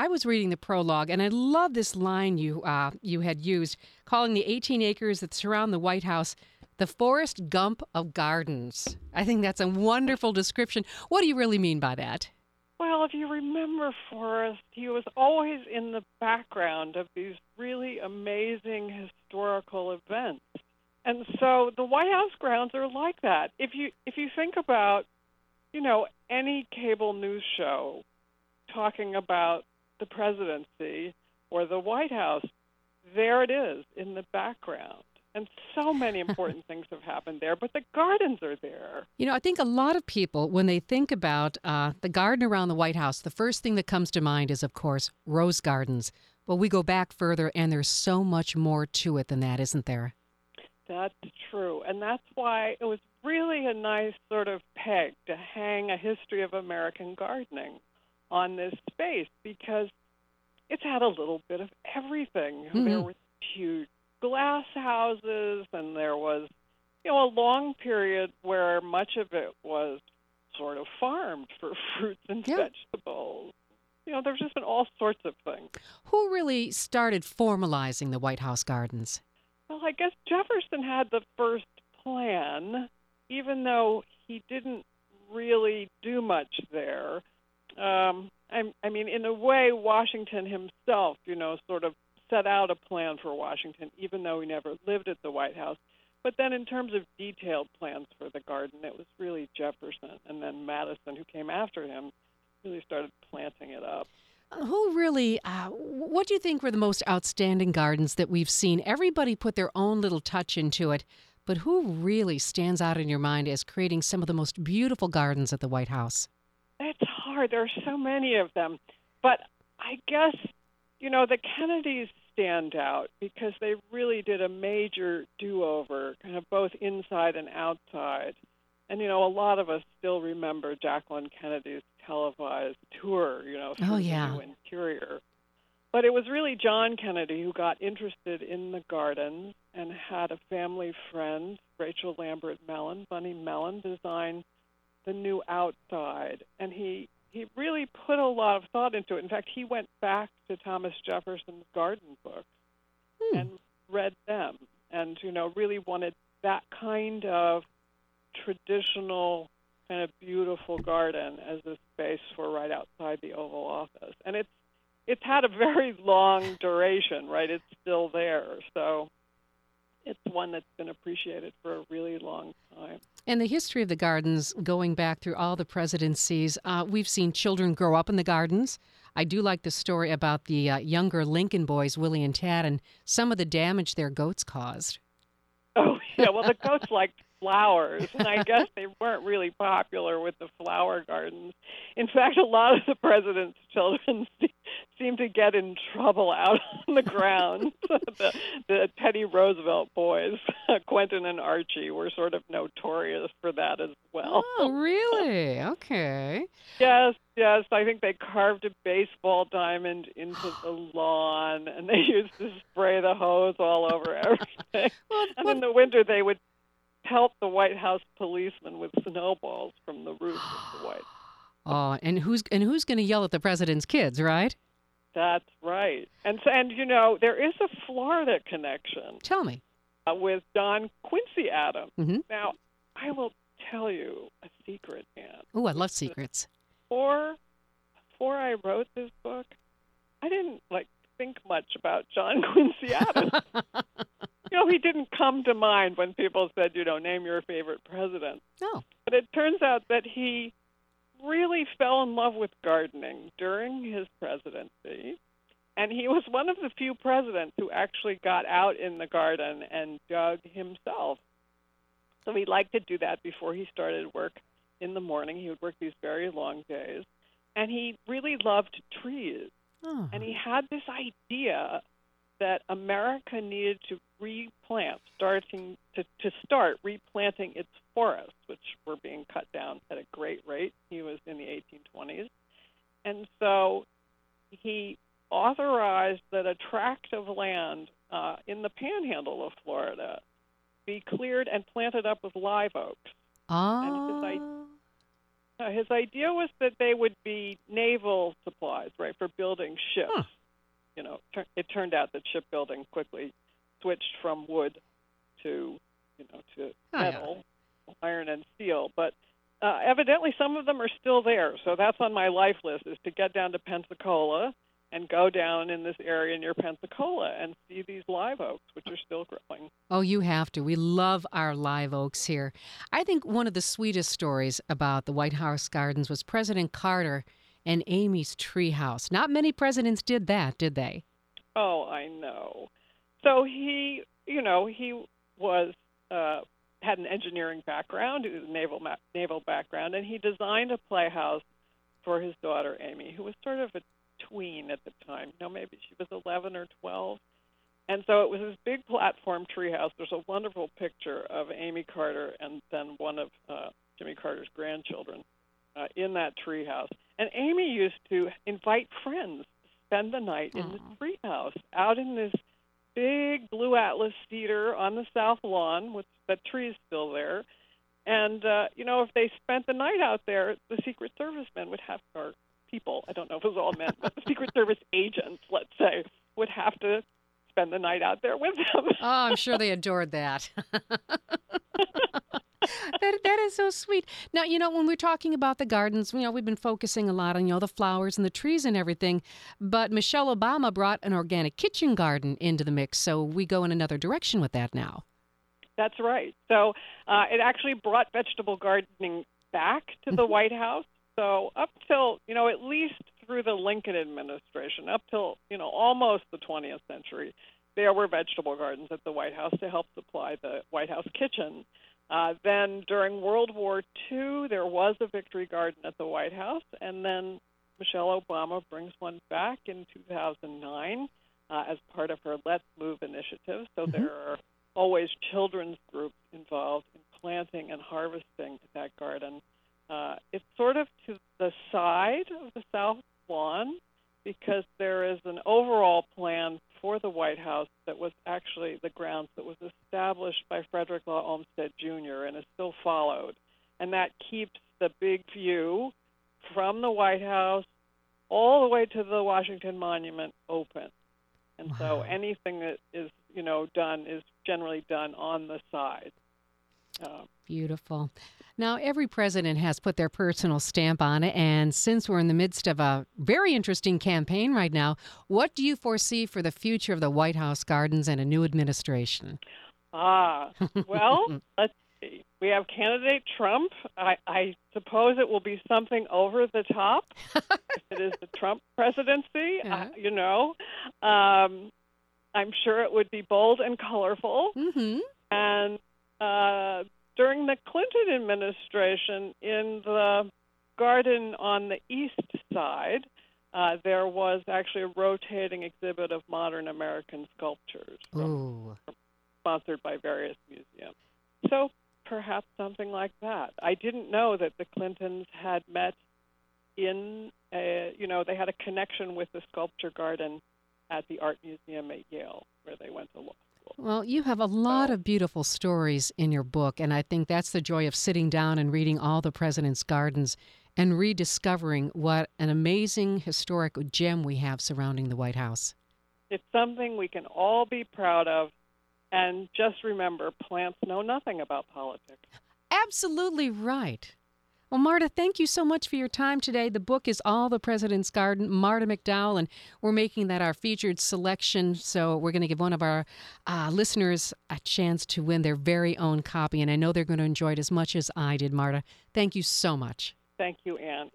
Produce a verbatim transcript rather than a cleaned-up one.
I was reading the prologue, and I love this line you uh, you had used, calling the eighteen acres that surround the White House the Forrest Gump of gardens. I think that's a wonderful description. What do you really mean by that? Well, if you remember Forrest, he was always in the background of these really amazing historical events. And so the White House grounds are like that. If you if you think about, you know, any cable news show talking about the presidency or the White House, there it is in the background. And so many important things have happened there, but the gardens are there. You know, I think a lot of people, when they think about uh, the garden around the White House, the first thing that comes to mind is, of course, rose gardens. But we go back further, and there's so much more to it than that, isn't there? That's true. And that's why it was really a nice sort of peg to hang a history of American gardening on this space, because it's had a little bit of everything. Mm-hmm. There were huge glass houses, and there was, you know, a long period where much of it was sort of farmed for fruits and yeah. vegetables. You know, there's just been all sorts of things. Who really started formalizing the White House gardens? Well, I guess Jefferson had the first plan, even though he didn't really do much there. Um, I, I mean, in a way, Washington himself, you know, sort of set out a plan for Washington, even though he never lived at the White House. But then in terms of detailed plans for the garden, it was really Jefferson, and then Madison, who came after him, really started planting it up. Who really, uh, what do you think were the most outstanding gardens that we've seen? Everybody put their own little touch into it, but who really stands out in your mind as creating some of the most beautiful gardens at the White House? It's hard. There are so many of them. But I guess, you know, the Kennedys stand out because they really did a major do-over, kind of both inside and outside. And, you know, a lot of us still remember Jacqueline Kennedy's televised tour, you know, through oh, yeah. the new interior. But it was really John Kennedy who got interested in the gardens and had a family friend, Rachel Lambert Mellon, Bunny Mellon, design the new outside. And he, he really put a lot of thought into it. In fact, he went back to Thomas Jefferson's garden books hmm. and read them and, you know, really wanted that kind of traditional kind of beautiful garden as a space for right outside the Oval Office. And it's it's had a very long duration, right? It's still there. So it's one that's been appreciated for a really long time. And the history of the gardens, going back through all the presidencies, uh, we've seen children grow up in the gardens. I do like the story about the uh, younger Lincoln boys, Willie and Tad, and some of the damage their goats caused. Oh, yeah. Well, the goats liked flowers, and I guess they weren't really popular with the flower gardens. In fact, a lot of the president's children seemed to get in trouble out on the ground. the, the Teddy Roosevelt boys, Quentin and Archie, were sort of notorious for that as well. Oh, really? Okay. Yes, yes. I think they carved a baseball diamond into the lawn, and they used to spray the hose all over everything. Well, and well, in the winter, they would pelt the White House policemen with snowballs from the roof of the White House. Oh, and who's and who's going to yell at the president's kids, right? That's right. And and you know, there is a Florida connection. Tell me. Uh, with John Quincy Adams. Mm-hmm. Now, I will tell you a secret, Ann. Oh, I love secrets. Before before I wrote this book, I didn't like think much about John Quincy Adams. You know, he didn't come to mind when people said, you know, name your favorite president. Oh. But it turns out that he really fell in love with gardening during his presidency. And he was one of the few presidents who actually got out in the garden and dug himself. So he liked to do that before he started work in the morning. He would work these very long days. And he really loved trees. Oh. And he had this idea that America needed to replant, starting to, to start replanting its forests, which were being cut down at a great rate. He was in the eighteen twenties. And so he authorized that a tract of land uh, in the panhandle of Florida be cleared and planted up with live oaks. Oh. And his, Uh, his idea was that they would be naval supplies, right, for building ships. Huh. You know, tur- it turned out that shipbuilding quickly switched from wood to, you know, to Oh, metal, iron and steel. But uh, evidently, some of them are still there. So that's on my life list: is to get down to Pensacola and go down in this area near Pensacola and see these live oaks, which are still growing. Oh, you have to. We love our live oaks here. I think one of the sweetest stories about the White House Gardens was President Carter and Amy's treehouse. Not many presidents did that, did they? Oh, I know. So he, you know, he was uh, had an engineering background, he was a naval ma- naval background, and he designed a playhouse for his daughter Amy, who was sort of a tween at the time. You know, maybe she was eleven or twelve. And so it was this big platform treehouse. There's a wonderful picture of Amy Carter and then one of uh, Jimmy Carter's grandchildren uh, in that treehouse. And Amy used to invite friends to spend the night in the treehouse out in this big blue atlas cedar on the south lawn, with the tree's still there. And, uh, you know, if they spent the night out there, the Secret Service men would have, or people, I don't know if it was all men, but the Secret Service agents, let's say, would have to spend the night out there with them. Oh, I'm sure they adored that. That that is so sweet. Now, you know, when we're talking about the gardens, you know, we've been focusing a lot on, you know, the flowers and the trees and everything, but Michelle Obama brought an organic kitchen garden into the mix, so we go in another direction with that now. That's right. So uh, it actually brought vegetable gardening back to the White House. So up till, you know, at least through the Lincoln administration, up till, you know, almost the twentieth century, there were vegetable gardens at the White House to help supply the White House kitchen. Uh, then during World War Two, there was a Victory Garden at the White House, and then Michelle Obama brings one back in two thousand nine uh, as part of her Let's Move initiative. So mm-hmm. there are always children's groups involved in planting and harvesting that garden. Uh, it's sort of to the side of the South Lawn because there is an overall plan for the White House that was actually the grounds that was established by Frederick Law Olmsted Junior and is still followed. And that keeps the big view from the White House all the way to the Washington Monument open. And wow. so anything that is, you know, done is generally done on the side. Um, Beautiful. Now, every president has put their personal stamp on it, and since we're in the midst of a very interesting campaign right now, what do you foresee for the future of the White House Gardens and a new administration? Ah, well, let's see. We have candidate Trump. I, I suppose it will be something over the top. If it is the Trump presidency, Yeah. uh, you know. Um, I'm sure it would be bold and colorful. Mm-hmm. And uh, during the Clinton administration, in the garden on the east side, uh, there was actually a rotating exhibit of modern American sculptures from, Ooh. sponsored by various museums. So perhaps something like that. I didn't know that the Clintons had met in, a, you know, they had a connection with the sculpture garden at the Art Museum at Yale, where they went to law school. Well, you have a lot So- of beautiful stories in your book, and I think that's the joy of sitting down and reading all the president's gardens and rediscovering what an amazing historic gem we have surrounding the White House. It's something we can all be proud of. And just remember, plants know nothing about politics. Absolutely right. Well, Marta, thank you so much for your time today. The book is All the President's Garden, Marta McDowell, and we're making that our featured selection. So we're going to give one of our uh, listeners a chance to win their very own copy. And I know they're going to enjoy it as much as I did, Marta. Thank you so much. Thank you, Anne.